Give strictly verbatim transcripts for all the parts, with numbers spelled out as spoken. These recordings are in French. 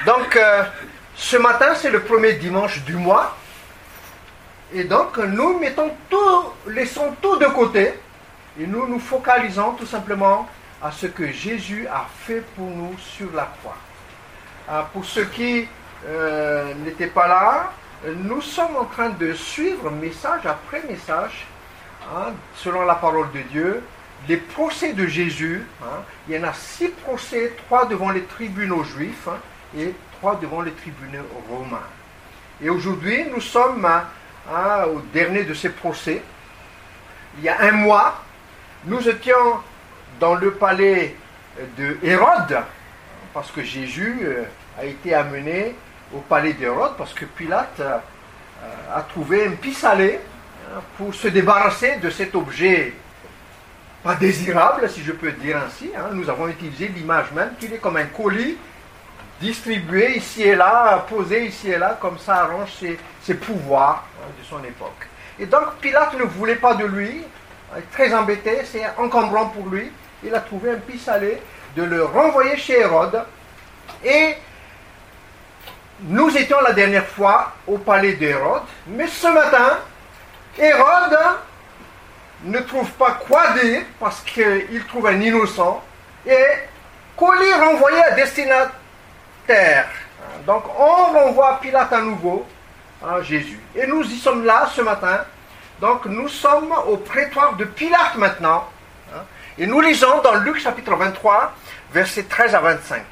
Donc, euh, ce matin, c'est le premier dimanche du mois. Et donc, nous mettons tout, laissons tout de côté. Et nous nous focalisons tout simplement à ce que Jésus a fait pour nous sur la croix. Euh, pour ceux qui euh, n'étaient pas là, nous sommes en train de suivre message après message, hein, selon la parole de Dieu, les procès de Jésus. Hein, il y en a six procès, trois devant les tribunaux juifs hein, et trois devant les tribunaux romains. Et aujourd'hui, nous sommes hein, au dernier de ces procès. Il y a un mois, nous étions dans le palais de Hérode, parce que Jésus a été amené au palais d'Hérode, parce que Pilate a trouvé un pis-aller pour se débarrasser de cet objet pas désirable, si je peux dire ainsi. Nous avons utilisé l'image même qu'il est comme un colis distribué ici et là, posé ici et là, comme ça arrange ses, ses pouvoirs de son époque. Et donc Pilate ne voulait pas de lui, très embêté, c'est encombrant pour lui. Il a trouvé un pis-aller de le renvoyer chez Hérode. Et nous étions la dernière fois au palais d'Hérode, mais ce matin, Hérode ne trouve pas quoi dire parce qu'il trouve un innocent et colis renvoyé à destinataire. Donc on renvoie Pilate à nouveau à Jésus. Et nous y sommes là ce matin. Donc nous sommes au prétoire de Pilate maintenant. Et nous lisons dans Luc chapitre vingt-trois, versets treize à vingt-cinq.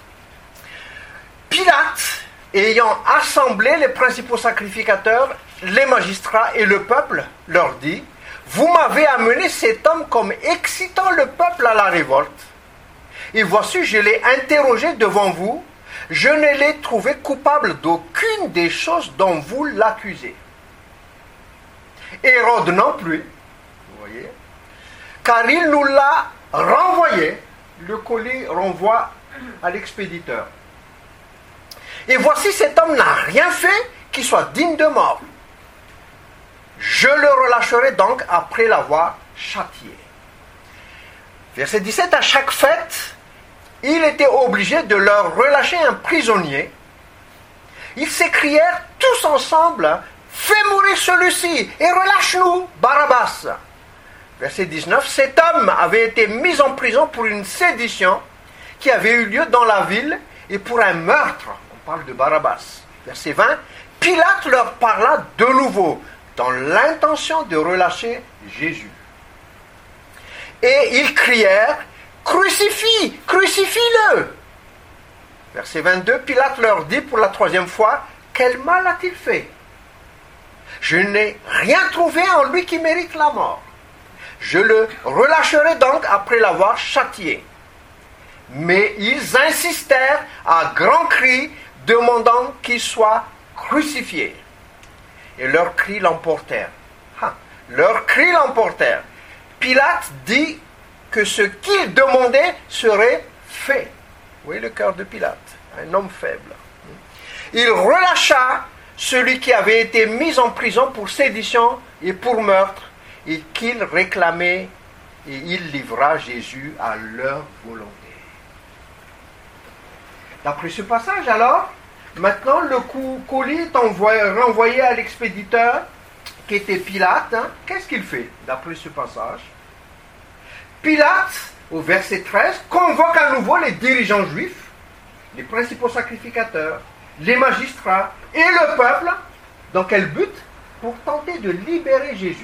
Pilate, ayant assemblé les principaux sacrificateurs, les magistrats et le peuple, leur dit: vous m'avez amené cet homme comme excitant le peuple à la révolte. Et voici, je l'ai interrogé devant vous. Je ne l'ai trouvé coupable d'aucune des choses dont vous l'accusez. Hérode non plus, vous voyez, car il nous l'a renvoyé. Le colis renvoie à l'expéditeur. Et voici, cet homme n'a rien fait qui soit digne de mort. Je le relâcherai donc après l'avoir châtié. Verset dix-sept, à chaque fête, il était obligé de leur relâcher un prisonnier. Ils s'écrièrent tous ensemble: fais mourir celui-ci et relâche-nous Barabbas. Verset dix-neuf, cet homme avait été mis en prison pour une sédition qui avait eu lieu dans la ville et pour un meurtre. On parle de Barabbas. Verset vingt, Pilate leur parla de nouveau dans l'intention de relâcher Jésus. Et ils crièrent: crucifie, crucifie-le. Verset vingt-deux, Pilate leur dit pour la troisième fois: quel mal a-t-il fait? Je n'ai rien trouvé en lui qui mérite la mort. Je le relâcherai donc après l'avoir châtié. Mais ils insistèrent à grands cris, demandant qu'il soit crucifié. Et leurs cris l'emportèrent. Ah, leurs cris l'emportèrent. Pilate dit que ce qu'il demandait serait fait. Vous voyez le cœur de Pilate, un homme faible. Il relâcha celui qui avait été mis en prison pour sédition et pour meurtre, et qu'il réclamait, et il livra Jésus à leur volonté. D'après ce passage, alors, maintenant le colis est envoyé, renvoyé à l'expéditeur, qui était Pilate. Hein. Qu'est-ce qu'il fait, d'après ce passage? Pilate, au verset treize, convoque à nouveau les dirigeants juifs, les principaux sacrificateurs, les magistrats et le peuple. Dans quel but? Pour tenter de libérer Jésus.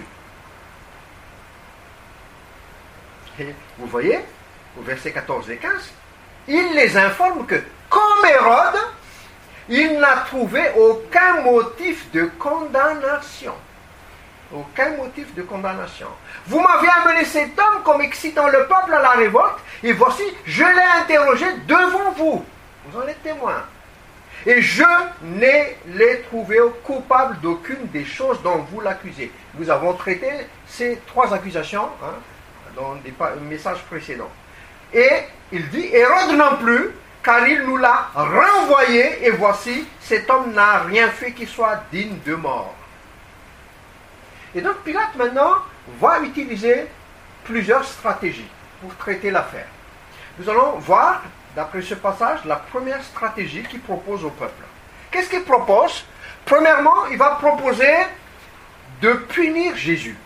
Et vous voyez, au verset quatorze et quinze, il les informe que, comme Hérode, il n'a trouvé aucun motif de condamnation. Aucun motif de condamnation. Vous m'avez amené cet homme comme excitant le peuple à la révolte, et voici, je l'ai interrogé devant vous. Vous en êtes témoin. Et je n'ai l'ai trouvé coupable d'aucune des choses dont vous l'accusez. Nous avons traité ces trois accusations hein, dans des messages précédents. Et il dit, Hérode non plus, car il nous l'a renvoyé, et voici, cet homme n'a rien fait qui soit digne de mort. Et donc Pilate maintenant va utiliser plusieurs stratégies pour traiter l'affaire. Nous allons voir d'après ce passage, la première stratégie qu'il propose au peuple. Qu'est-ce qu'il propose? Premièrement, il va proposer de punir Jésus.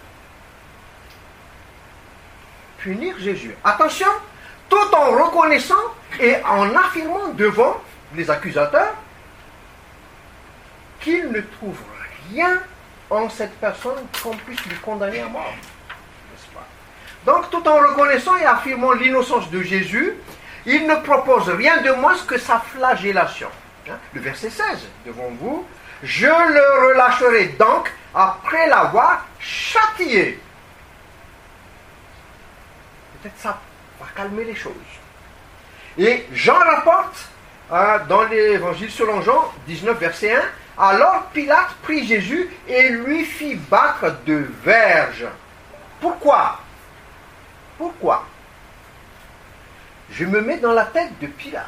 Punir Jésus. Attention, tout en reconnaissant et en affirmant devant les accusateurs qu'il ne trouve rien en cette personne qu'on puisse lui condamner à mort. N'est-ce pas? Donc, tout en reconnaissant et affirmant l'innocence de Jésus, il ne propose rien de moins que sa flagellation. Hein? Le verset seize, devant vous, « Je le relâcherai donc après l'avoir châtié. » Peut-être ça va calmer les choses. Et Jean rapporte, euh, dans l'évangile selon Jean dix-neuf, verset un, « Alors Pilate prit Jésus et lui fit battre de verges. » Pourquoi? Pourquoi? Je me mets dans la tête de Pilate.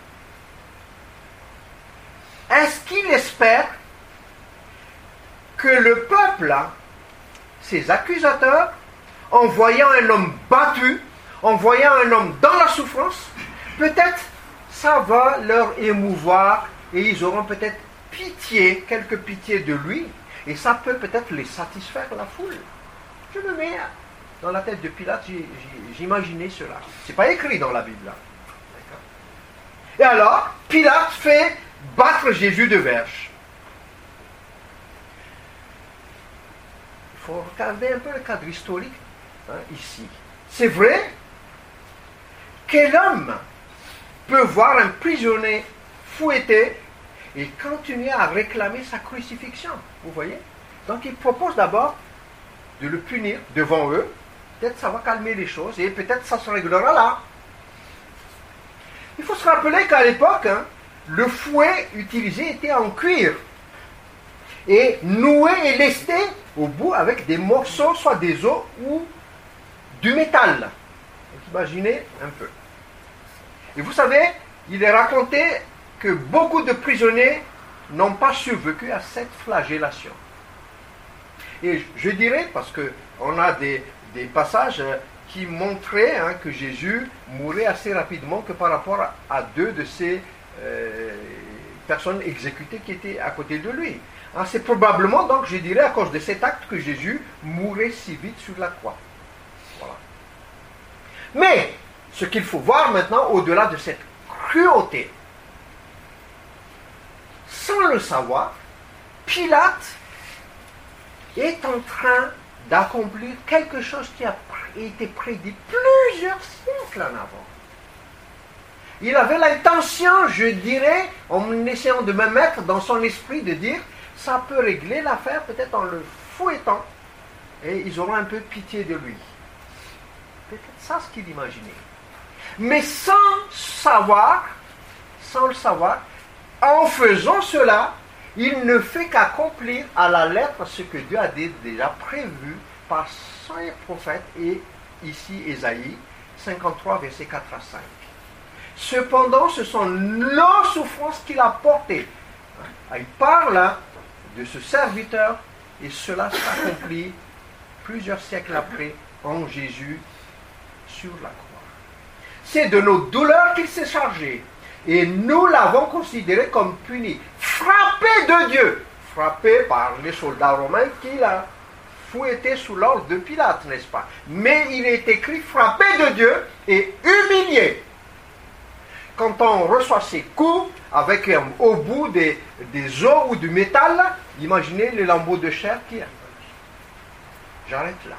Est-ce qu'il espère que le peuple, ses accusateurs, en voyant un homme battu, en voyant un homme dans la souffrance, peut-être ça va leur émouvoir et ils auront peut-être pitié, quelque pitié de lui, et ça peut peut-être les satisfaire, la foule. Je me mets dans la tête de Pilate, j'imaginais cela. Ce n'est pas écrit dans la Bible. Et alors, Pilate fait battre Jésus de verges. Il faut regarder un peu le cadre historique hein, ici. C'est vrai, quel homme peut voir un prisonnier fouetté et continuer à réclamer sa crucifixion? Vous voyez? Donc il propose d'abord de le punir devant eux. Peut-être ça va calmer les choses et peut-être ça se réglera là. Il faut se rappeler qu'à l'époque, hein, le fouet utilisé était en cuir et noué et lesté au bout avec des morceaux, soit des os ou du métal. Donc, imaginez un peu. Et vous savez, il est raconté que beaucoup de prisonniers n'ont pas survécu à cette flagellation. Et je dirais, parce qu'on a des, des passages qui montraient hein, que Jésus mourait assez rapidement que par rapport à, à deux de ces euh, personnes exécutées qui étaient à côté de lui. Hein, c'est probablement, donc, je dirais, à cause de cet acte que Jésus mourait si vite sur la croix. Voilà. Mais, ce qu'il faut voir maintenant, au-delà de cette cruauté, sans le savoir, Pilate est en train d'accomplir quelque chose qui a été prédit plusieurs siècles en avant. Il avait l'intention, je dirais, en essayant de me mettre dans son esprit, de dire, ça peut régler l'affaire peut-être en le fouettant, et ils auront un peu pitié de lui. Peut-être ça ce qu'il imaginait. Mais sans savoir, sans le savoir, en faisant cela, il ne fait qu'accomplir à la lettre ce que Dieu a déjà prévu par son prophète, et ici Ésaïe cinquante-trois, versets quatre à cinq. Cependant, ce sont nos souffrances qu'il a portées. Il parle de ce serviteur, et cela s'accomplit plusieurs siècles après en Jésus sur la croix. C'est de nos douleurs qu'il s'est chargé, et nous l'avons considéré comme puni, frappé de Dieu, frappé par les soldats romains qu'il a fouetté sous l'ordre de Pilate, n'est-ce pas? Mais il est écrit frappé de Dieu et humilié. Quand on reçoit ces coups avec euh, au bout des, des os ou du métal, imaginez les lambeaux de chair qui est. J'arrête là.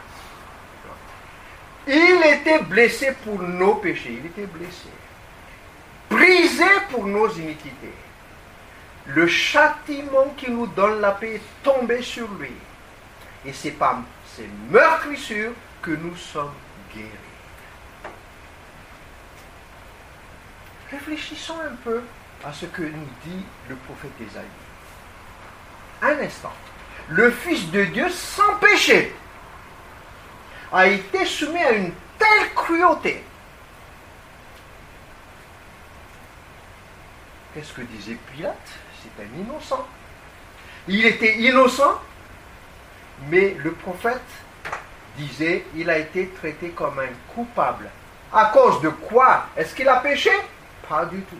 Il était blessé pour nos péchés, il était blessé. Brisé pour nos iniquités. Le châtiment qui nous donne la paix est tombé sur lui. Et c'est par ces meurtrissures que nous sommes guéris. Réfléchissons un peu à ce que nous dit le prophète Ésaïe. Un instant. Le Fils de Dieu sans péché a été soumis à une telle cruauté. Qu'est-ce que disait Pilate? C'est un innocent. Il était innocent, mais le prophète disait il a été traité comme un coupable. À cause de quoi? Est-ce qu'il a péché? Pas du tout.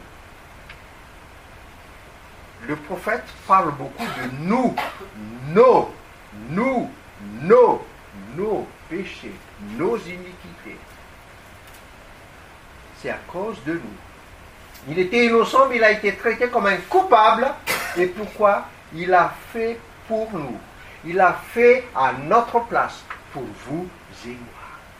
Le prophète parle beaucoup de nous, nos, nous, nos, nos péchés, nos iniquités. C'est à cause de nous. Il était innocent, mais il a été traité comme un coupable. Et pourquoi? Il a fait pour nous. Il a fait à notre place, pour vous et moi.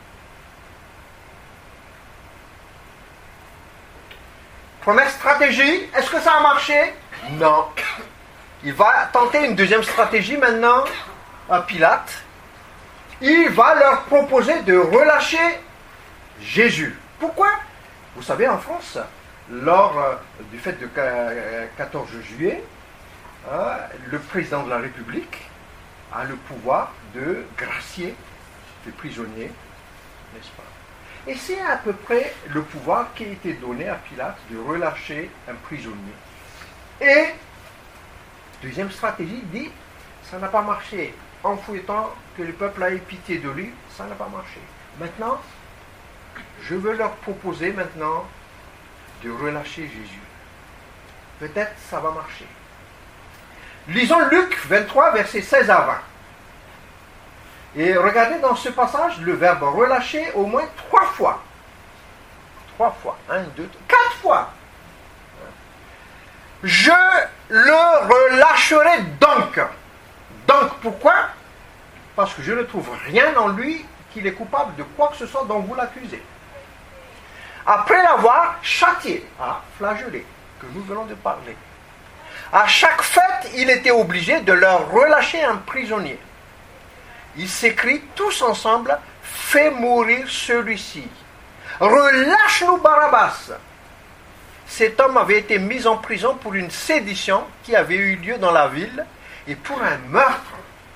Première stratégie, est-ce que ça a marché? Non. Il va tenter une deuxième stratégie maintenant à Pilate. Il va leur proposer de relâcher Jésus. Pourquoi? Vous savez, en France, lors euh, du fait du quatorze juillet, euh, le président de la République a le pouvoir de gracier les prisonniers, n'est-ce pas? Et c'est à peu près le pouvoir qui a été donné à Pilate de relâcher un prisonnier. Et, deuxième stratégie, dit, ça n'a pas marché. En fouettant que le peuple a eu pitié de lui, ça n'a pas marché. Maintenant, je veux leur proposer maintenant de relâcher Jésus. Peut-être ça va marcher. Lisons Luc vingt-trois, versets seize à vingt. Et regardez dans ce passage le verbe relâcher au moins trois fois. Trois fois. Un, deux, trois, quatre fois. Je le relâcherai donc. Donc pourquoi? Parce que je ne trouve rien en lui qu'il est coupable de quoi que ce soit dont vous l'accusez. Après l'avoir châtié, ah, flagellé, que nous venons de parler, à chaque fête, il était obligé de leur relâcher un prisonnier. Ils s'écrient tous ensemble, fais mourir celui-ci. Relâche-nous Barabbas. Cet homme avait été mis en prison pour une sédition qui avait eu lieu dans la ville et pour un meurtre.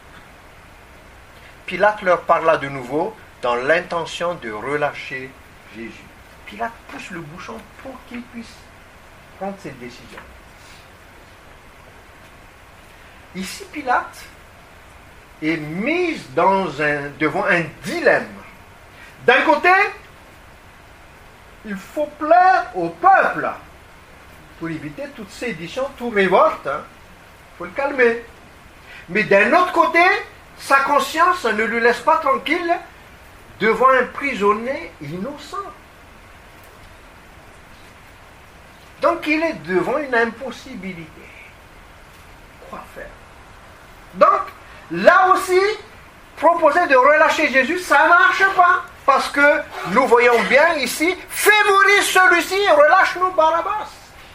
Pilate leur parla de nouveau dans l'intention de relâcher Jésus. Pilate pousse le bouchon pour qu'il puisse prendre cette décision. Ici, Pilate est mis dans un, devant un dilemme. D'un côté, il faut plaire au peuple pour éviter toute sédition, toute révolte. Il hein. faut le calmer. Mais d'un autre côté, sa conscience ne le laisse pas tranquille devant un prisonnier innocent. Donc il est devant une impossibilité. Quoi faire? Donc, là aussi, proposer de relâcher Jésus, ça ne marche pas. Parce que nous voyons bien ici, fais mourir celui-ci et relâche-nous Barabbas.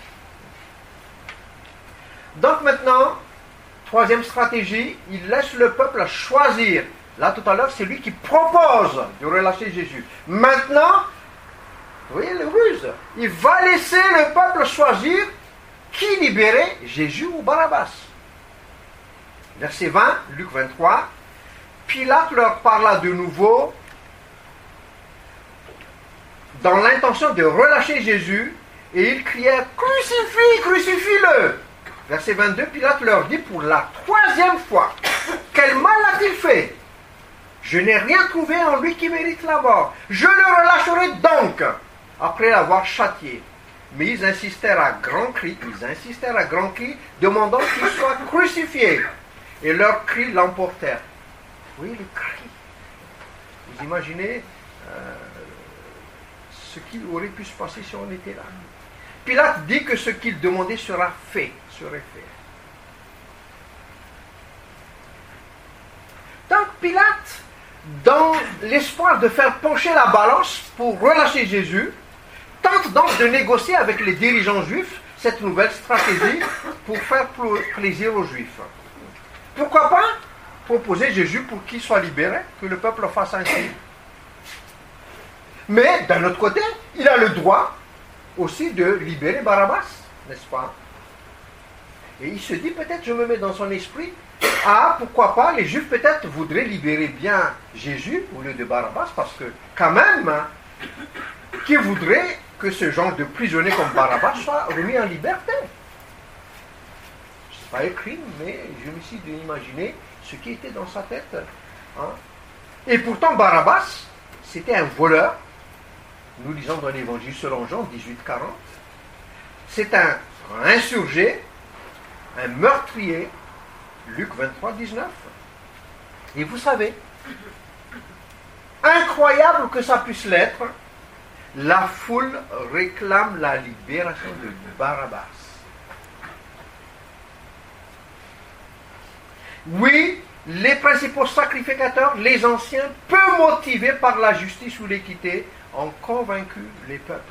Donc maintenant, troisième stratégie, il laisse le peuple choisir. Là tout à l'heure, c'est lui qui propose de relâcher Jésus. Maintenant, vous voyez le ruse, il va laisser le peuple choisir qui libérer, Jésus ou Barabbas. Verset vingt, Luc vingt-trois, Pilate leur parla de nouveau dans l'intention de relâcher Jésus, et ils crièrent « Crucifie, crucifie-le » Verset vingt-deux, Pilate leur dit pour la troisième fois « Quel mal a-t-il fait? Je n'ai rien trouvé en lui qui mérite la mort. Je le relâcherai donc, après l'avoir châtié. » Mais ils insistèrent à grands cris, ils insistèrent à grands cris, demandant qu'il soit crucifié. Et leurs cris l'emportèrent. Oui, le cri. Vous imaginez euh, ce qui aurait pu se passer si on était là. Pilate dit que ce qu'il demandait sera fait, serait fait. Donc Pilate, dans l'espoir de faire pencher la balance pour relâcher Jésus, tente donc de négocier avec les dirigeants juifs cette nouvelle stratégie pour faire plaisir aux Juifs. Pourquoi pas proposer Jésus pour qu'il soit libéré, que le peuple fasse ainsi. Mais d'un autre côté, il a le droit aussi de libérer Barabbas, n'est-ce pas? Et il se dit peut-être, je me mets dans son esprit, ah, pourquoi pas, les Juifs peut-être voudraient libérer bien Jésus au lieu de Barabbas, parce que quand même, qui voudrait que ce genre de prisonnier comme Barabbas soit remis en liberté? Ce n'est pas écrit, mais je me suis imaginé ce qui était dans sa tête. Hein? Et pourtant, Barabbas, c'était un voleur. Nous lisons dans l'Évangile selon Jean dix-huit quarante. C'est un insurgé, un meurtrier, Luc vingt-trois, dix-neuf. Et vous savez, incroyable que ça puisse l'être, la foule réclame la libération de Barabbas. Oui, les principaux sacrificateurs, les anciens, peu motivés par la justice ou l'équité, ont convaincu les peuples.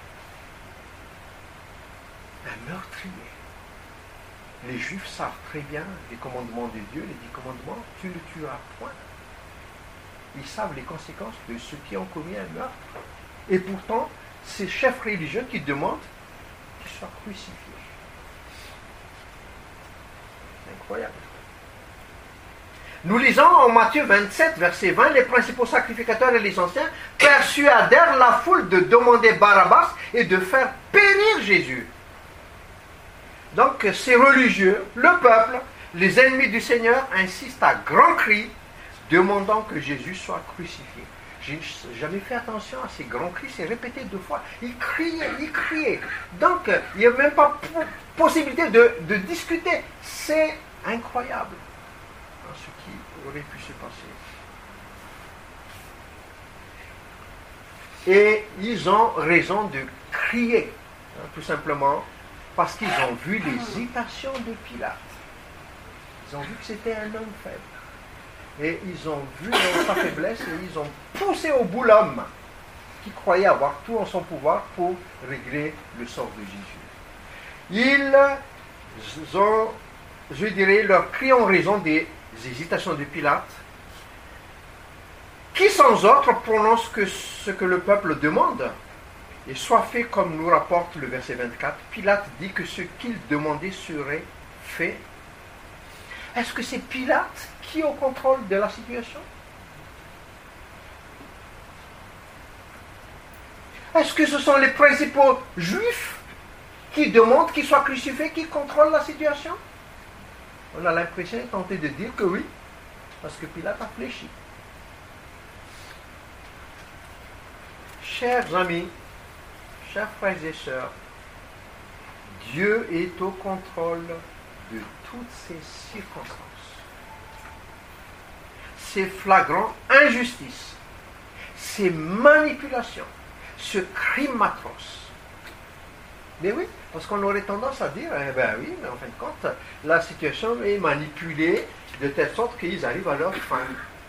Un meurtrier. Les Juifs savent très bien les commandements de Dieu, les dix commandements, tu ne tueras point. Ils savent les conséquences de ceux qui ont commis un meurtre. Et pourtant, ces chefs religieux qui demandent qu'ils soient crucifiés. C'est incroyable. Nous lisons en Matthieu vingt-sept, verset vingt, les principaux sacrificateurs et les anciens persuadèrent la foule de demander Barabbas et de faire périr Jésus. Donc ces religieux, le peuple, les ennemis du Seigneur insistent à grands cris, demandant que Jésus soit crucifié. Je n'ai jamais fait attention à ces grands cris, c'est répété deux fois. Ils criaient, ils criaient. Donc il n'y a même pas possibilité de, de discuter. C'est incroyable hein, ce qui aurait pu se passer. Et ils ont raison de crier, hein, tout simplement, parce qu'ils ont vu l'hésitation de Pilate. Ils ont vu que c'était un homme faible. Et ils ont vu sa faiblesse et ils ont poussé au bout l'homme qui croyait avoir tout en son pouvoir pour régler le sort de Jésus. Ils ont, je dirais, leur cri en raison des hésitations de Pilate, qui sans autre prononce que ce que le peuple demande. Et soit fait comme nous rapporte le verset vingt-quatre, Pilate dit que ce qu'il demandait serait fait. Est-ce que c'est Pilate qui est au contrôle de la situation? Est-ce que ce sont les principaux juifs qui demandent qu'il soit crucifié, qui contrôlent la situation? On a l'impression de tenter de dire que oui, parce que Pilate a fléchi. Chers amis, chers frères et sœurs, Dieu est au contrôle de toutes ces circonstances. Ces flagrants injustices, ces manipulations, ce crime atroce. Mais oui, parce qu'on aurait tendance à dire, eh ben oui, mais en fin de compte, la situation est manipulée de telle sorte qu'ils arrivent à leur fin.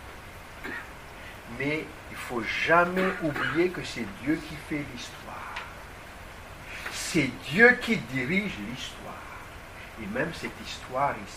Mais il ne faut jamais oublier que c'est Dieu qui fait l'histoire. C'est Dieu qui dirige l'histoire. Et même cette histoire ici.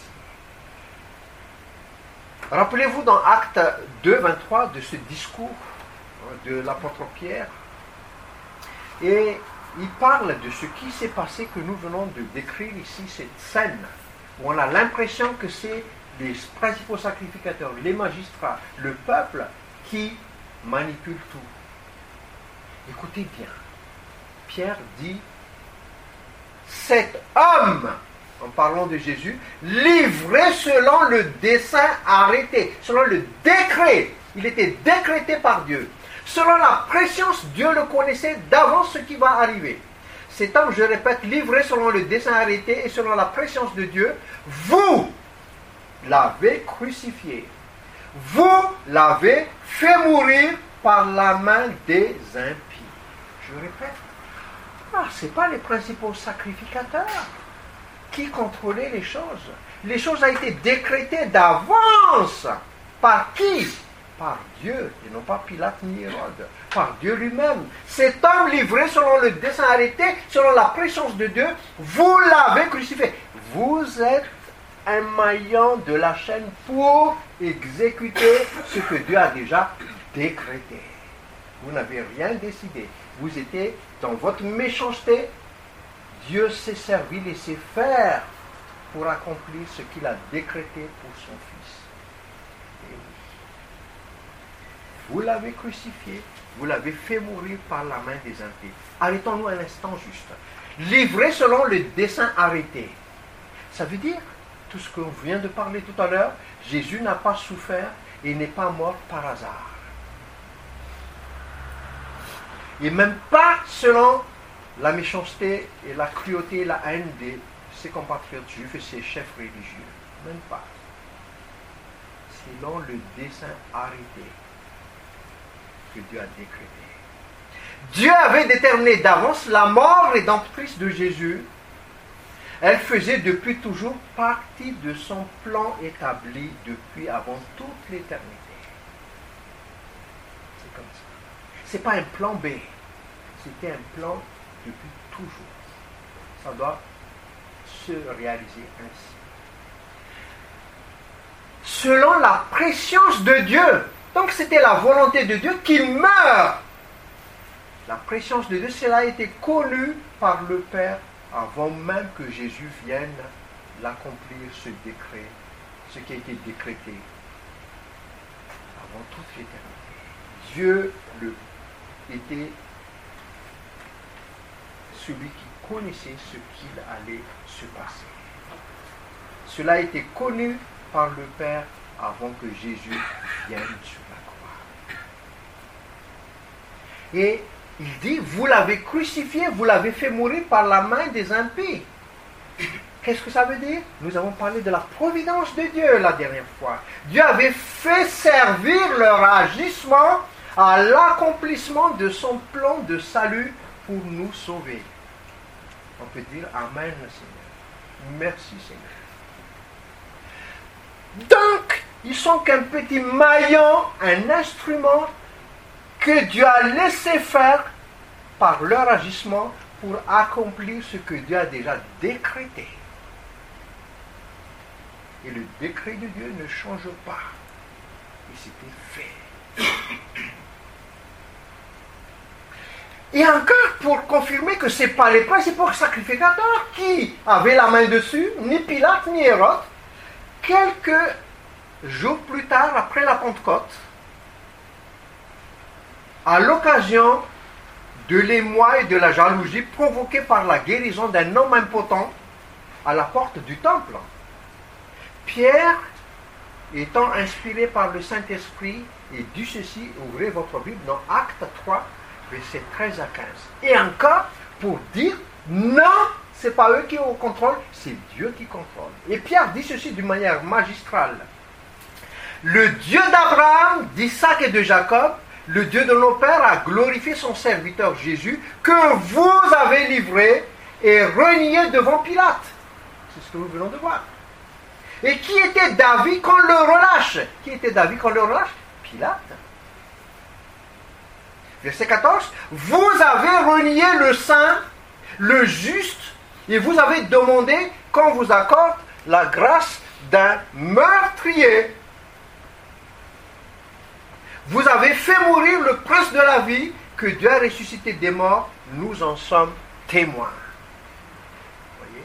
Rappelez-vous dans Acte deux, vingt-trois de ce discours de l'apôtre Pierre. Et il parle de ce qui s'est passé que nous venons de décrire ici, cette scène, où on a l'impression que c'est les principaux sacrificateurs, les magistrats, le peuple qui manipulent tout. Écoutez bien, Pierre dit, cet homme, en parlant de Jésus, livré selon le dessein arrêté, selon le décret, il était décrété par Dieu. Selon la préscience, Dieu le connaissait d'avance ce qui va arriver. Cet homme, je répète, livré selon le dessein arrêté et selon la préscience de Dieu, vous l'avez crucifié. Vous l'avez fait mourir par la main des impies. Je répète, ah, ce n'est pas les principaux sacrificateurs qui contrôlaient les choses. Les choses ont été décrétées d'avance. Par qui? Par Dieu, et non pas Pilate ni Hérode. Par Dieu lui-même. Cet homme livré selon le dessein arrêté, selon la préscience de Dieu, vous l'avez crucifié. Vous êtes un maillon de la chaîne pour exécuter ce que Dieu a déjà décrété. Vous n'avez rien décidé. Vous étiez dans votre méchanceté. Dieu s'est servi, laissé faire pour accomplir ce qu'il a décrété pour son Fils. Et oui. Vous l'avez crucifié, vous l'avez fait mourir par la main des impies. Arrêtons-nous un instant juste. Livré selon le dessein arrêté. Ça veut dire, tout ce qu'on vient de parler tout à l'heure, Jésus n'a pas souffert et n'est pas mort par hasard. Et même pas selon la méchanceté et la cruauté et la haine de ses compatriotes juifs et ses chefs religieux. Même pas. Selon le dessein arrêté que Dieu a décrété. Dieu avait déterminé d'avance la mort rédemptrice de Jésus. Elle faisait depuis toujours partie de son plan établi depuis avant toute l'éternité. C'est comme ça. Ce n'est pas un plan B. C'était un plan depuis toujours. Ça doit se réaliser ainsi. Selon la préscience de Dieu. Donc c'était la volonté de Dieu qu'il meure. La préscience de Dieu, cela a été connu par le Père avant même que Jésus vienne l'accomplir, ce décret, ce qui a été décrété avant toute l'éternité. Dieu le, était celui qui connaissait ce qu'il allait se passer. Cela a été connu par le Père avant que Jésus vienne sur la croix. Et il dit, vous l'avez crucifié, vous l'avez fait mourir par la main des impies. Qu'est-ce que ça veut dire? Nous avons parlé de la providence de Dieu la dernière fois. Dieu avait fait servir leur agissement à l'accomplissement de son plan de salut pour nous sauver. On peut dire Amen, Seigneur. Merci, Seigneur. Donc, ils sont qu'un petit maillon, un instrument que Dieu a laissé faire par leur agissement pour accomplir ce que Dieu a déjà décrété. Et le décret de Dieu ne change pas. Et c'était fait. Et encore pour confirmer que ce n'est pas les principaux sacrificateurs qui avaient la main dessus, ni Pilate ni Hérode. Quelques jours plus tard, après la Pentecôte, à l'occasion de l'émoi et de la jalousie provoquée par la guérison d'un homme impotent à la porte du temple, Pierre, étant inspiré par le Saint-Esprit, et dit ceci, ouvrez votre Bible dans Actes trois, versets treize à quinze. Et encore, pour dire, non, ce n'est pas eux qui ont le contrôle, c'est Dieu qui contrôle. Et Pierre dit ceci d'une manière magistrale. Le Dieu d'Abraham, d'Isaac et de Jacob, le Dieu de nos pères a glorifié son serviteur Jésus, que vous avez livré et renié devant Pilate. C'est ce que nous venons de voir. Et qui était d'avis qu'on le relâche? Qui était d'avis qu'on le relâche? Pilate. Verset quatorze. Vous avez renié le saint, le juste, et vous avez demandé qu'on vous accorde la grâce d'un meurtrier. Vous avez fait mourir le prince de la vie, que Dieu a ressuscité des morts, nous en sommes témoins. Voyez?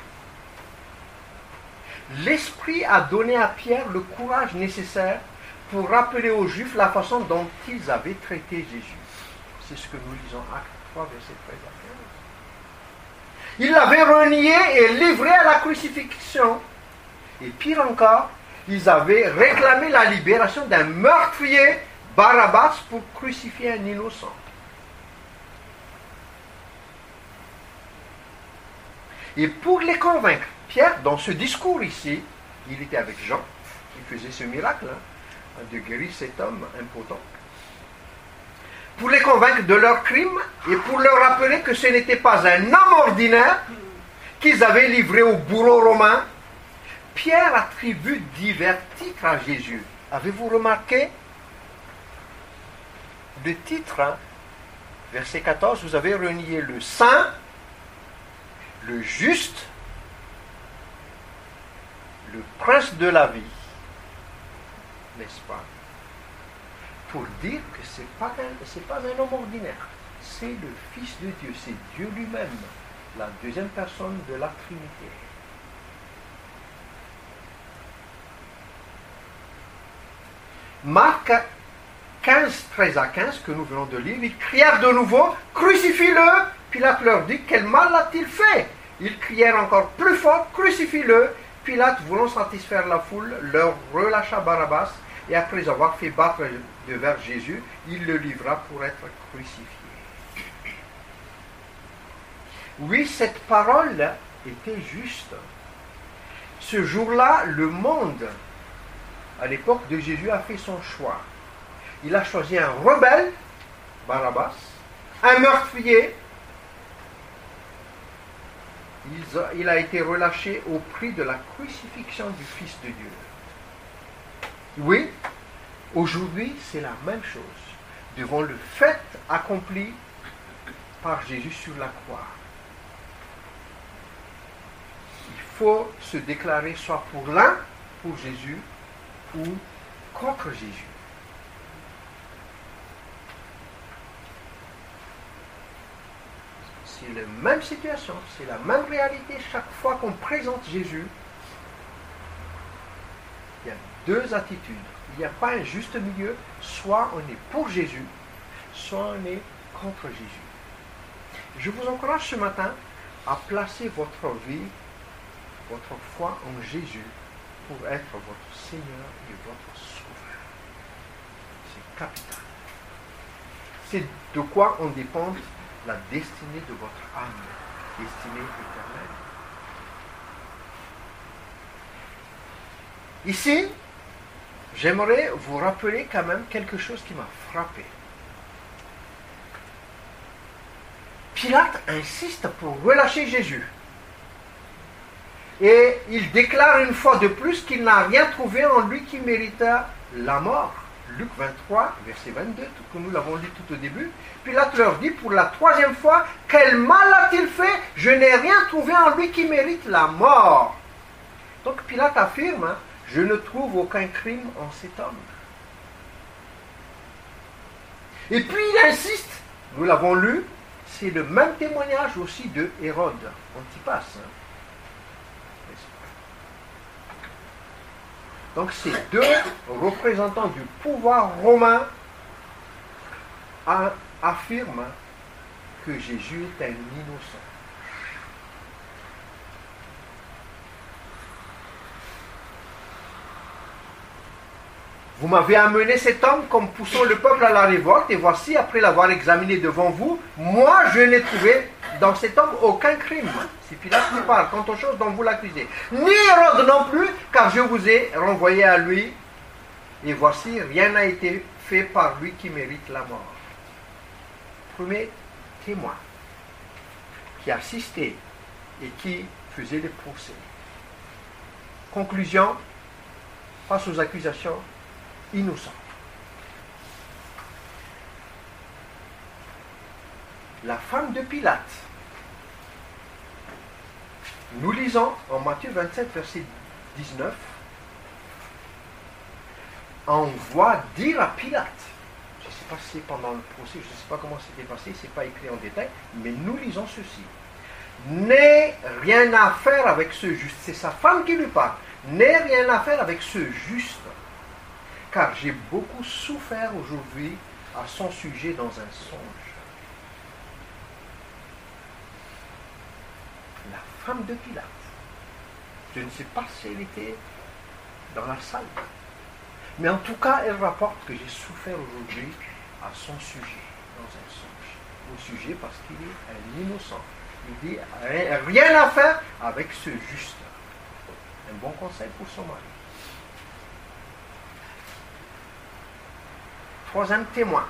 L'Esprit a donné à Pierre le courage nécessaire pour rappeler aux Juifs la façon dont ils avaient traité Jésus. C'est ce que nous lisons Actes trois, verset treize à quinze. Ils l'avaient renié et livré à la crucifixion. Et pire encore, ils avaient réclamé la libération d'un meurtrier, Barabbas, pour crucifier un innocent. Et pour les convaincre, Pierre, dans ce discours ici, il était avec Jean, qui faisait ce miracle, hein, de guérir cet homme impotent. Pour les convaincre de leur crime et pour leur rappeler que ce n'était pas un homme ordinaire qu'ils avaient livré au bourreau romain, Pierre attribue divers titres à Jésus. Avez-vous remarqué le titre, hein? Verset quatorze, vous avez renié le saint, le juste, le prince de la vie, n'est-ce pas? Pour dire que ce n'est pas, pas un homme ordinaire, c'est le Fils de Dieu, c'est Dieu lui-même, la deuxième personne de la Trinité. Marc quinze, treize à quinze, que nous venons de lire, ils crièrent de nouveau, crucifie-le. Pilate leur dit, quel mal a-t-il fait? Ils crièrent encore plus fort, crucifie-le. Pilate, voulant satisfaire la foule, leur relâcha Barabbas, et après avoir fait battre devers Jésus, il le livra pour être crucifié. Oui, cette parole était juste. Ce jour-là, le monde, à l'époque de Jésus, a fait son choix. Il a choisi un rebelle, Barabbas, un meurtrier. Il a été relâché au prix de la crucifixion du Fils de Dieu. Oui, aujourd'hui, c'est la même chose. Devant le fait accompli par Jésus sur la croix. Il faut se déclarer soit pour l'un, pour Jésus, ou contre Jésus. C'est la même situation, c'est la même réalité chaque fois qu'on présente Jésus. Il y a deux attitudes. Il n'y a pas un juste milieu. Soit on est pour Jésus, soit on est contre Jésus. Je vous encourage ce matin à placer votre vie, votre foi en Jésus pour être votre Seigneur et votre Sauveur. C'est capital. C'est de quoi on dépend la destinée de votre âme, destinée éternelle. Ici, j'aimerais vous rappeler quand même quelque chose qui m'a frappé. Pilate insiste pour relâcher Jésus. Et il déclare une fois de plus qu'il n'a rien trouvé en lui qui mérita la mort. Luc vingt-trois, verset vingt-deux, que nous l'avons lu tout au début. Pilate leur dit pour la troisième fois, « Quel mal a-t-il fait? Je n'ai rien trouvé en lui qui mérite la mort. » Donc Pilate affirme, hein, « Je ne trouve aucun crime en cet homme. » Et puis il insiste, nous l'avons lu, c'est le même témoignage aussi de Hérode, Antipas. Hein. Donc ces deux représentants du pouvoir romain affirment que Jésus est un innocent. Vous m'avez amené cet homme comme poussant le peuple à la révolte, et voici, après l'avoir examiné devant vous, moi je n'ai trouvé dans cet homme aucun crime. C'est Pilate qui parle, quant aux choses dont vous l'accusez. Ni Hérode non plus, car je vous ai renvoyé à lui, et voici, rien n'a été fait par lui qui mérite la mort. Premier témoin qui assistait et qui faisait le procès. Conclusion, face aux accusations, innocent. La femme de Pilate. Nous lisons en Matthieu vingt-sept, verset dix-neuf, envoie dire à Pilate, je ne sais pas si c'est pendant le procès, je ne sais pas comment c'était passé, ce n'est pas écrit en détail, mais nous lisons ceci. N'aie rien à faire avec ce juste. C'est sa femme qui lui parle. N'aie rien à faire avec ce juste. Car j'ai beaucoup souffert aujourd'hui à son sujet dans un songe. La femme de Pilate, je ne sais pas si elle était dans la salle, mais en tout cas, elle rapporte que j'ai souffert aujourd'hui à son sujet dans un songe. Au sujet parce qu'il est un innocent. Il dit rien à faire avec ce juste. Un bon conseil pour son mari. Troisième témoin.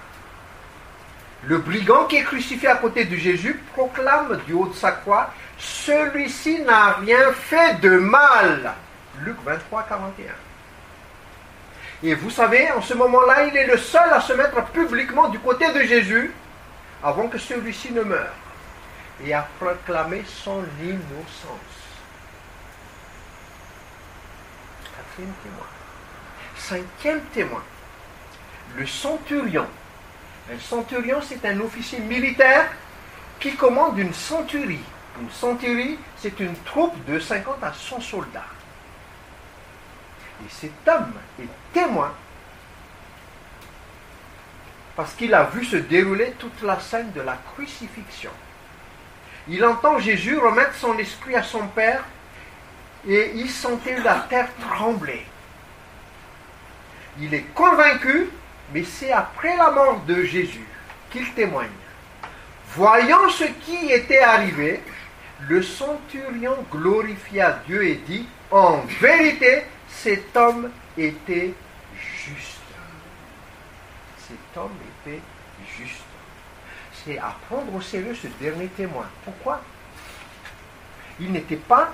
Le brigand qui est crucifié à côté de Jésus proclame du haut de sa croix, celui-ci n'a rien fait de mal. Luc vingt-trois, quarante et un. Et vous savez, en ce moment-là, il est le seul à se mettre publiquement du côté de Jésus avant que celui-ci ne meure et à proclamer son innocence. Quatrième témoin. Cinquième témoin. Le centurion. Un centurion, c'est un officier militaire qui commande une centurie. Une centurie, c'est une troupe de cinquante à cent soldats. Et cet homme est témoin parce qu'il a vu se dérouler toute la scène de la crucifixion. Il entend Jésus remettre son esprit à son Père et il sentait la terre trembler. Il est convaincu, mais c'est après la mort de Jésus qu'il témoigne. Voyant ce qui était arrivé, le centurion glorifia Dieu et dit, en vérité, cet homme était juste. Cet homme était juste. C'est à prendre au sérieux ce dernier témoin. Pourquoi? Il n'était pas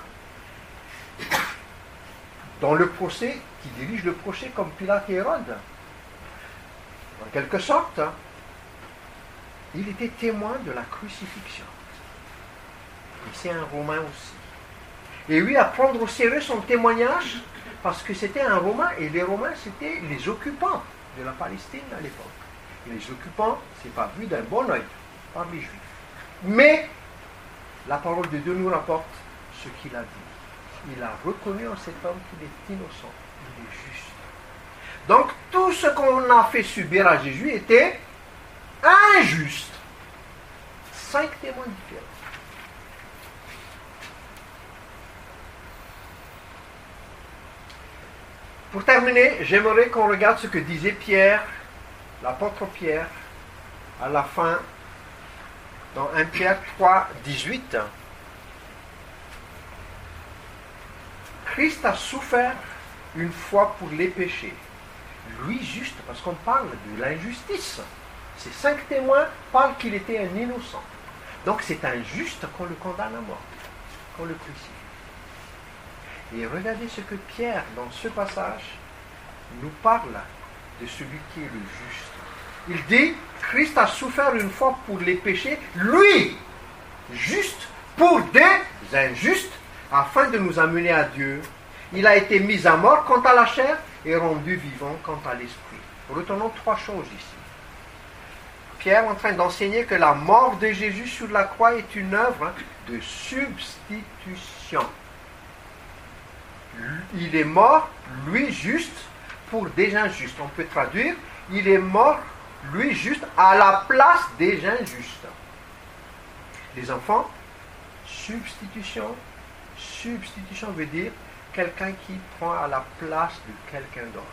dans le procès, qui dirige le procès comme Pilate et Hérode. En quelque sorte, il était témoin de la crucifixion. Et c'est un Romain aussi. Et oui, à prendre au sérieux son témoignage, parce que c'était un Romain, et les Romains, c'était les occupants de la Palestine à l'époque. Et les occupants, ce n'est pas vu d'un bon oeil par les Juifs. Mais la parole de Dieu nous rapporte ce qu'il a dit. Il a reconnu en cet homme qu'il est innocent, il est juste. Donc tout ce qu'on a fait subir à Jésus était injuste. Cinq témoins différents. Pour terminer, j'aimerais qu'on regarde ce que disait Pierre, l'apôtre Pierre, à la fin, dans premier Pierre trois, dix-huit. Christ a souffert une fois pour les péchés. Lui juste, parce qu'on parle de l'injustice. Ces cinq témoins parlent qu'il était un innocent. Donc c'est injuste qu'on le condamne à mort, qu'on le crucifie. Et regardez ce que Pierre, dans ce passage, nous parle de celui qui est le juste. Il dit, Christ a souffert une fois pour les péchés, lui, juste, pour des injustes, afin de nous amener à Dieu. Il a été mis à mort quant à la chair et rendu vivant quant à l'esprit. Retenons trois choses ici. Pierre est en train d'enseigner que la mort de Jésus sur la croix est une œuvre de substitution. Il est mort, lui juste, pour des injustes. On peut traduire, il est mort, lui juste, à la place des injustes. Les enfants, substitution. Substitution veut dire quelqu'un qui prend à la place de quelqu'un d'autre.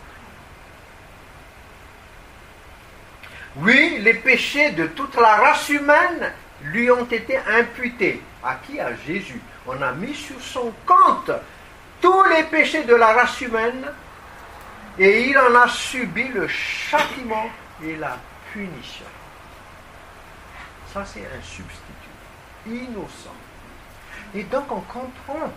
Oui, les péchés de toute la race humaine lui ont été imputés. À qui? À Jésus. On a mis sur son compte tous les péchés de la race humaine et il en a subi le châtiment et la punition. Ça, c'est un substitut innocent. Et donc, on comprend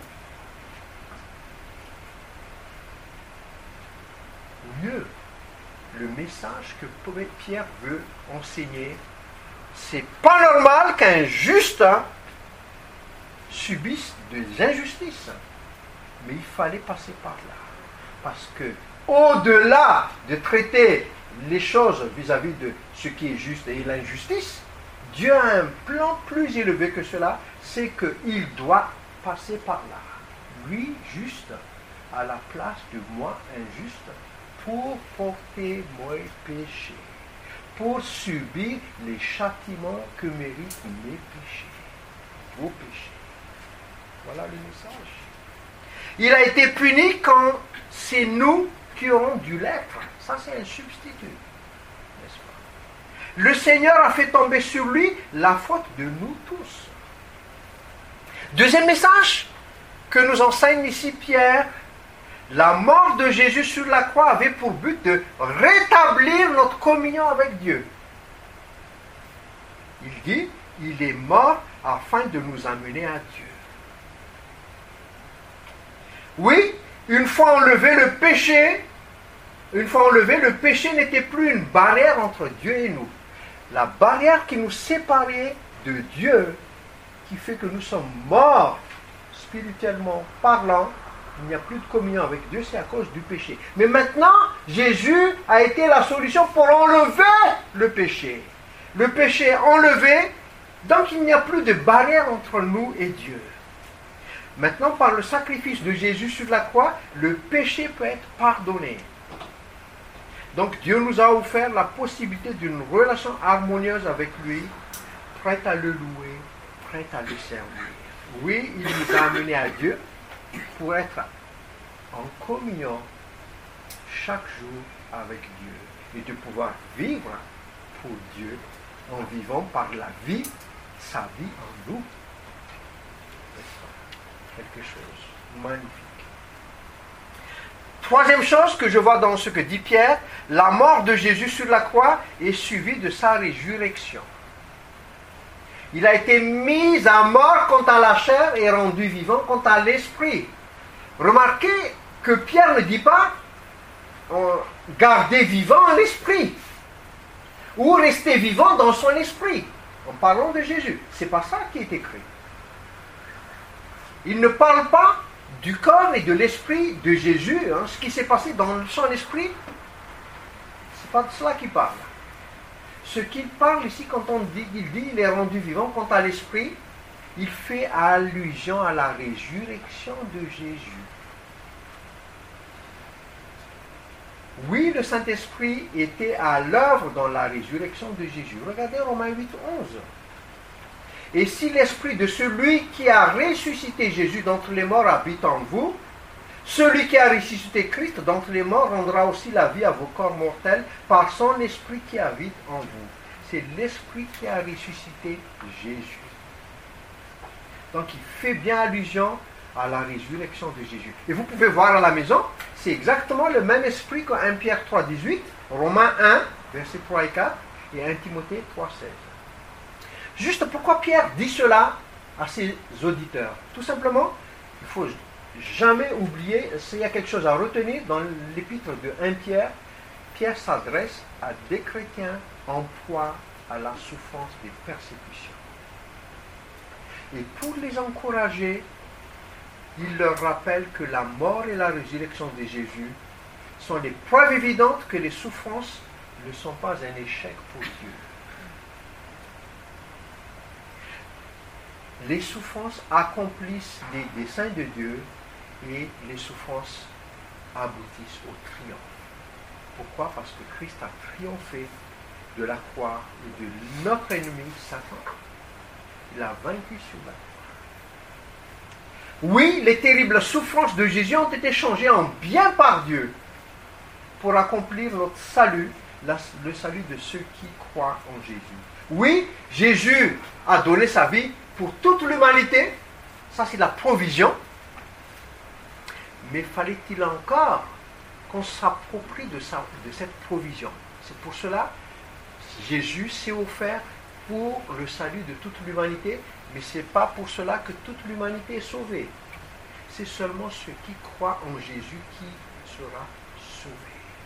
mieux le message que Pierre veut enseigner. C'est pas normal qu'un juste subisse des injustices. Mais il fallait passer par là. Parce que, au-delà de traiter les choses vis-à-vis de ce qui est juste et l'injustice, Dieu a un plan plus élevé que cela, c'est qu'il doit passer par là. Lui, juste, à la place de moi, injuste, pour porter mes péchés, pour subir les châtiments que méritent mes péchés, vos péchés. Voilà le message. Il a été puni quand c'est nous qui aurons dû l'être. Ça, c'est un substitut, n'est-ce pas? Le Seigneur a fait tomber sur lui la faute de nous tous. Deuxième message que nous enseigne ici Pierre, la mort de Jésus sur la croix avait pour but de rétablir notre communion avec Dieu. Il dit, il est mort afin de nous amener à Dieu. Oui, une fois enlevé le péché, une fois enlevé, le péché n'était plus une barrière entre Dieu et nous. La barrière qui nous séparait de Dieu, qui fait que nous sommes morts spirituellement parlant, il n'y a plus de communion avec Dieu, c'est à cause du péché. Mais maintenant, Jésus a été la solution pour enlever le péché. Le péché enlevé, donc il n'y a plus de barrière entre nous et Dieu. Maintenant, par le sacrifice de Jésus sur la croix, le péché peut être pardonné. Donc Dieu nous a offert la possibilité d'une relation harmonieuse avec lui, prête à le louer, prête à le servir. Oui, il nous a amenés à Dieu pour être en communion chaque jour avec Dieu et de pouvoir vivre pour Dieu en vivant par la vie sa vie en nous. Quelque chose de magnifique. Troisième chose que je vois dans ce que dit Pierre, la mort de Jésus sur la croix est suivie de sa résurrection. Il a été mis à mort quant à la chair et rendu vivant quant à l'esprit. Remarquez que Pierre ne dit pas euh, garder vivant l'esprit ou rester vivant dans son esprit en parlant de Jésus. C'est pas ça qui est écrit. Il ne parle pas du corps et de l'esprit de Jésus, hein, ce qui s'est passé dans son esprit, c'est pas de cela qu'il parle. Ce qu'il parle ici, quand on dit, il dit il est rendu vivant quant à l'esprit, il fait allusion à la résurrection de Jésus. Oui, le Saint-Esprit était à l'œuvre dans la résurrection de Jésus. Regardez Romains huit, onze. Et si l'esprit de celui qui a ressuscité Jésus d'entre les morts habite en vous, celui qui a ressuscité Christ d'entre les morts rendra aussi la vie à vos corps mortels par son esprit qui habite en vous. C'est l'esprit qui a ressuscité Jésus. Donc il fait bien allusion à la résurrection de Jésus. Et vous pouvez voir à la maison, c'est exactement le même esprit qu'en premier Pierre trois, dix-huit, Romains un, versets trois et quatre, et premier Timothée trois, seize. Juste pourquoi Pierre dit cela à ses auditeurs? Tout simplement, il ne faut jamais oublier, s'il y a quelque chose à retenir dans l'épître de premier Pierre, Pierre s'adresse à des chrétiens en proie à la souffrance des persécutions. Et pour les encourager, il leur rappelle que la mort et la résurrection de Jésus sont les preuves évidentes que les souffrances ne sont pas un échec pour Dieu. Les souffrances accomplissent les desseins de Dieu et les souffrances aboutissent au triomphe. Pourquoi? Parce que Christ a triomphé de la croix et de notre ennemi Satan. Il a vaincu sur la croix. Oui, les terribles souffrances de Jésus ont été changées en bien par Dieu pour accomplir notre salut, le salut de ceux qui croient en Jésus. Oui, Jésus a donné sa vie pour toute l'humanité, ça c'est la provision, mais fallait-il encore qu'on s'approprie de, sa, de cette provision? C'est pour cela que Jésus s'est offert pour le salut de toute l'humanité, mais ce n'est pas pour cela que toute l'humanité est sauvée. C'est seulement ceux qui croient en Jésus qui sera sauvé.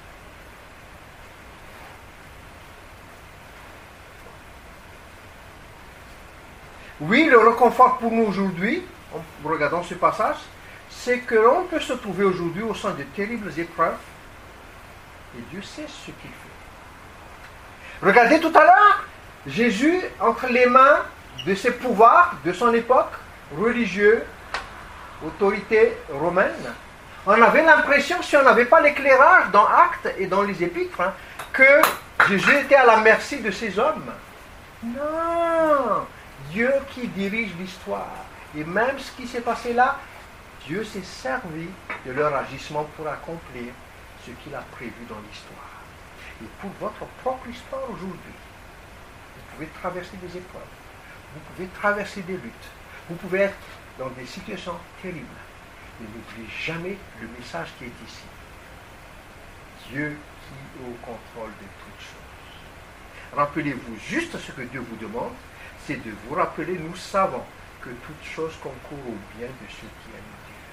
Oui, le réconfort pour nous aujourd'hui, en regardant ce passage, c'est que l'on peut se trouver aujourd'hui au sein de terribles épreuves, et Dieu sait ce qu'il fait. Regardez tout à l'heure, Jésus, entre les mains de ses pouvoirs, de son époque, religieux, autorité romaine, on avait l'impression, si on n'avait pas l'éclairage dans Actes et dans les Épîtres, hein, que Jésus était à la merci de ces hommes. Non! Dieu qui dirige l'histoire. Et même ce qui s'est passé là, Dieu s'est servi de leur agissement pour accomplir ce qu'il a prévu dans l'histoire. Et pour votre propre histoire aujourd'hui, vous pouvez traverser des épreuves, vous pouvez traverser des luttes, vous pouvez être dans des situations terribles. Mais n'oubliez jamais le message qui est ici. Dieu qui est au contrôle de toutes choses. Rappelez-vous juste ce que Dieu vous demande, c'est de vous rappeler, nous savons que toute chose concourt au bien de ceux qui aiment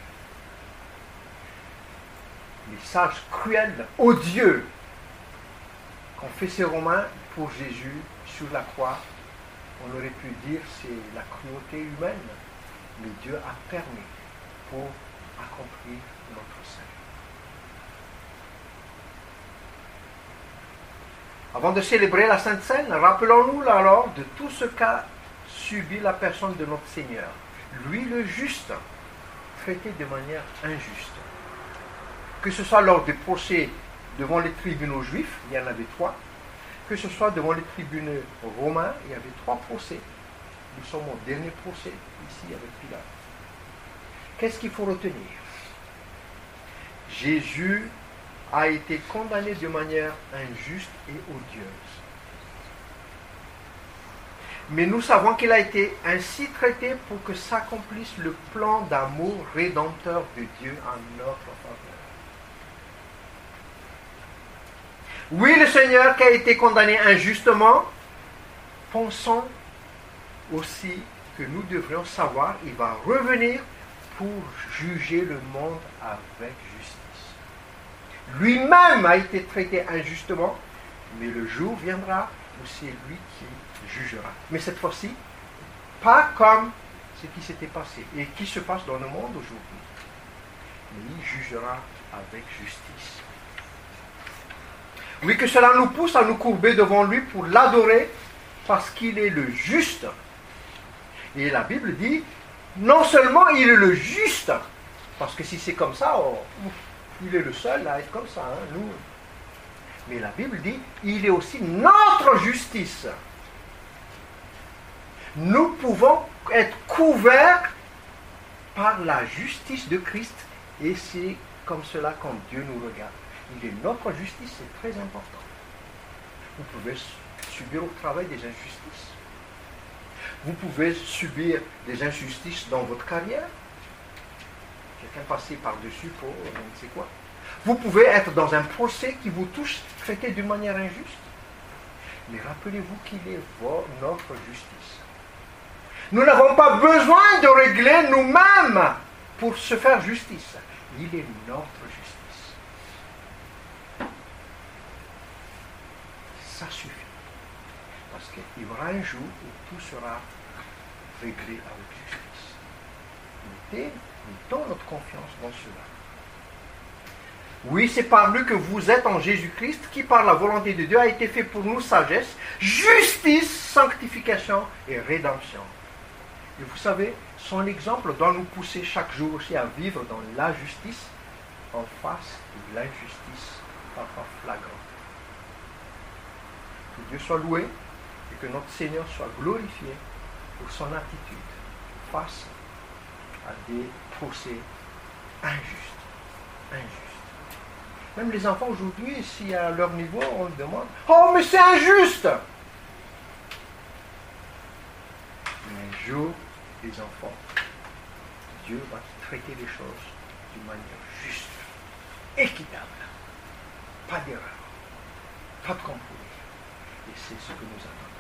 Dieu. Message cruel, odieux, qu'ont fait ces Romains pour Jésus sur la croix. On aurait pu dire c'est la cruauté humaine, mais Dieu a permis pour accomplir notre salut. Avant de célébrer la Sainte Seine, rappelons-nous alors de tout ce qu'a subi la personne de notre Seigneur. Lui, le juste, traité de manière injuste. Que ce soit lors des procès devant les tribunaux juifs, il y en avait trois. Que ce soit devant les tribunaux romains, il y avait trois procès. Nous sommes au dernier procès, ici avec Pilate. Qu'est-ce qu'il faut retenir? Jésus a été condamné de manière injuste et odieuse. Mais nous savons qu'il a été ainsi traité pour que s'accomplisse le plan d'amour rédempteur de Dieu en notre faveur. Oui, le Seigneur qui a été condamné injustement, pensons aussi que nous devrions savoir, il va revenir pour juger le monde avec justice. Lui-même a été traité injustement, mais le jour viendra où c'est lui qui jugera. Mais cette fois-ci, pas comme ce qui s'était passé et qui se passe dans le monde aujourd'hui. Mais il jugera avec justice. Oui, que cela nous pousse à nous courber devant lui pour l'adorer parce qu'il est le juste. Et la Bible dit, non seulement il est le juste, parce que si c'est comme ça, oh, il est le seul à être comme ça, hein, nous. Mais la Bible dit, il est aussi notre justice. Nous pouvons être couverts par la justice de Christ, et c'est comme cela quand Dieu nous regarde. Il est notre justice, c'est très important. Vous pouvez subir au travail des injustices. Vous pouvez subir des injustices dans votre carrière. Quelqu'un passer par-dessus pour on ne sait quoi. Vous pouvez être dans un procès qui vous touche, traité d'une manière injuste. Mais rappelez-vous qu'il est notre justice. Nous n'avons pas besoin de régler nous-mêmes pour se faire justice. Il est notre justice. Ça suffit. Parce qu'il y aura un jour où tout sera réglé avec justice. Mettez, mettons notre confiance dans cela. Oui, c'est par lui que vous êtes en Jésus-Christ, qui par la volonté de Dieu a été fait pour nous sagesse, justice, sanctification et rédemption. Et vous savez, son exemple doit nous pousser chaque jour aussi à vivre dans la justice en face de l'injustice parfois flagrante. Que Dieu soit loué et que notre Seigneur soit glorifié pour son attitude face à des procès injustes. Injustes. Même les enfants aujourd'hui, si à leur niveau, on leur demande « Oh, mais c'est injuste !» Mais un jour, les enfants, Dieu va traiter les choses d'une manière juste, équitable, pas d'erreur, pas de compromis. Et c'est ce que nous attendons.